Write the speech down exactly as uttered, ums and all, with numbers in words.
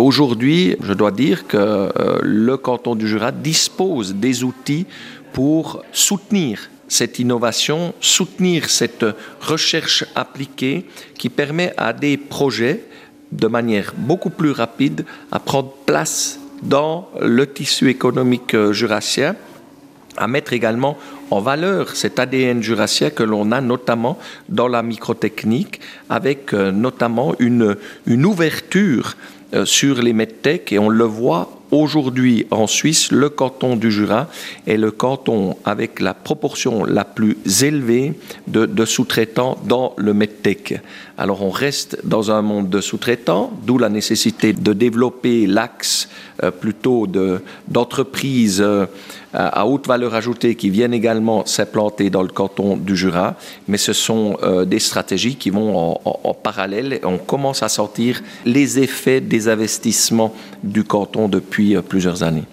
aujourd'hui, je dois dire que euh, le canton du Jura dispose des outils pour soutenir cette innovation, soutenir cette recherche appliquée qui permet à des projets de manière beaucoup plus rapide à prendre place dans le tissu économique jurassien, à mettre également en valeur cet A D N jurassien que l'on a notamment dans la microtechnique, avec euh, notamment une, une ouverture euh, sur les medtech, et on le voit aujourd'hui en Suisse, le canton du Jura est le canton avec la proportion la plus élevée de, de sous-traitants dans le medtech. Alors on reste dans un monde de sous-traitants, d'où la nécessité de développer l'axe euh, plutôt de, d'entreprises euh, à haute valeur ajoutée qui viennent également s'implanter dans le canton du Jura, mais ce sont euh, des stratégies qui vont en, en, en parallèle, et on commence à sentir les effets des investissements du canton depuis euh, plusieurs années.